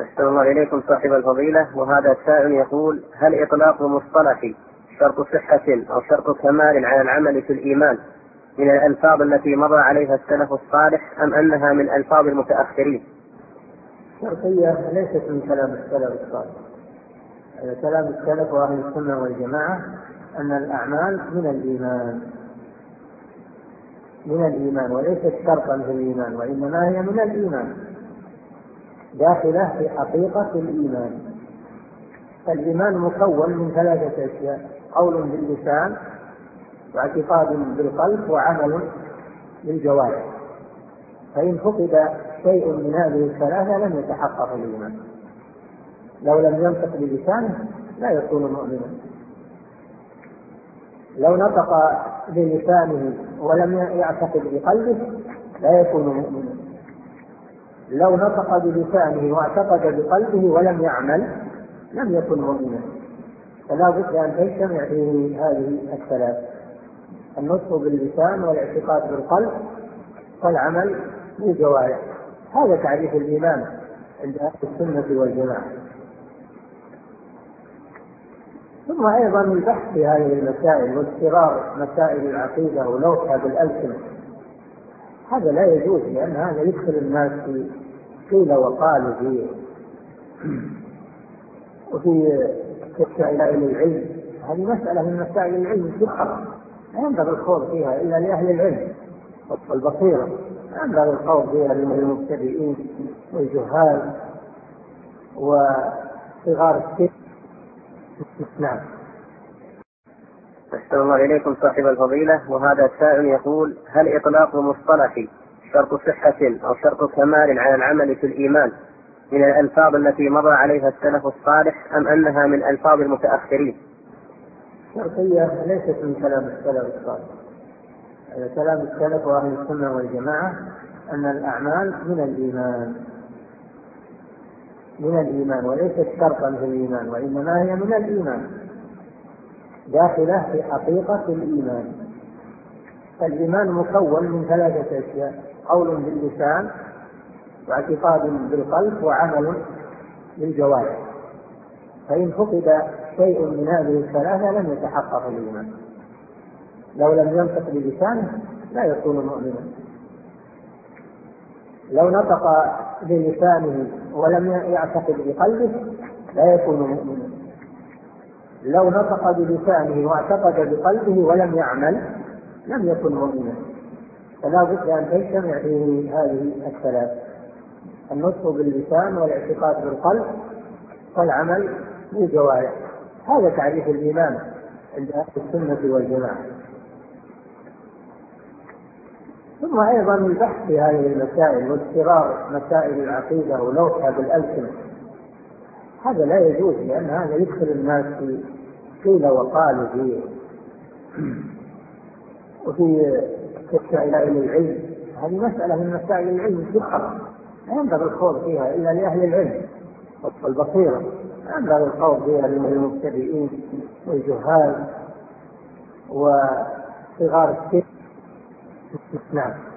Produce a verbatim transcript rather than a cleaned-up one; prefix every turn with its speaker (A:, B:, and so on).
A: أحسن الله إليكم صاحب الفضيلة. وهذا السائل يقول: هل إطلاق مصطلح شرط صحة أو شرط كمال على العمل في الإيمان من الألفاظ التي مضى عليها السلف الصالح أم أنها من ألفاظ المتأخرين؟
B: الشرطية ليست من كلام السلف الصالح. كلام السلف وأهل السنة والجماعة أن الأعمال من الإيمان من الإيمان وليست شرطا في الإيمان، وإنما هي من الإيمان داخلة في حقيقة الإيمان. فالإيمان مكون من ثلاثة أشياء: قول باللسان، واعتقاد بالقلب، وعمل بالجوارح. فإن فقد شيء من هذه الثلاثة لم يتحقق الإيمان. لو لم ينطق بلسانه لا يكون مؤمنا، لو نطق بلسانه ولم يعتقد بقلبه لا يكون مؤمنا، لو نطق بلسانه واعتقد بقلبه ولم يعمل لم يكن مؤمنا. فلا بد أن تجتمع فيه هذه الثلاث: النطق باللسان، والاعتقاد بالقلب، والعمل بالجوارح. هذا تعريف الإيمان عند أهل السنة والجماعة. ثم أيضا البحث في هذه المسائل واستقرار مسائل العقيدة ولوحها بالألسنة هذا لا يجوز، لأن هذا يدخل الناس في قيل وقال فيه وفي مسائل العلم. هذه مسألة من مسائل العلم الكبرى لا ينبغي الخوض فيها إلا لأهل العلم والبصيرة، لا ينبغي الخوض فيها للمبتدئين والجهال وصغار السن. نعم.
A: أحسن الله إليكم صاحب الفضيلة. وهذا السائل يقول: هل إطلاق مصطلح شرط صحة أو شرط كمال على العمل في الإيمان من الألفاظ التي مضى عليها السلف الصالح أم أنها من ألفاظ المتأخرين؟
B: الشرطية ليست من كلام السلف الصالح. كلام السلف وأهل السنة والجماعة أن الأعمال من الإيمان من الإيمان وليست شرطا في الإيمان، وإنما هي من الإيمان داخلة في حقيقة الإيمان. فالإيمان مكون من ثلاثة أشياء: قول باللسان، واعتقاد بالقلب، وعمل بالجوارح. فإن فقد شيء من هذه الثلاثة لم يتحقق الإيمان. لو لم ينطق بلسانه لا يكون مؤمنا، لو نطق بلسانه ولم يعتقد بقلبه لا يكون مؤمنا، لو نطق بلسانه واعتقد بقلبه ولم يعمل لم يكن مؤمنا. فلا بد أن تجتمع فيه هذه الثلاث: النطق باللسان، والاعتقاد بالقلب، والعمل بالجوارح. هذا تعريف الإيمان عند أهل السنة والجماعة. ثم أيضا البحث في هذه المسائل واستقرار مسائل العقيدة ولوحها بالألسنة هذا لا يجوز، لأن هذا يدخل الناس في قيل وقال فيه وفي مسائل العلم. هذه مسألة من مسائل العلم الكبرى لا ينبغي الخوض فيها إلا لأهل العلم والبصيرة، لا ينبغي الخوض فيها للمبتدئين والجهال وصغار السن. نعم.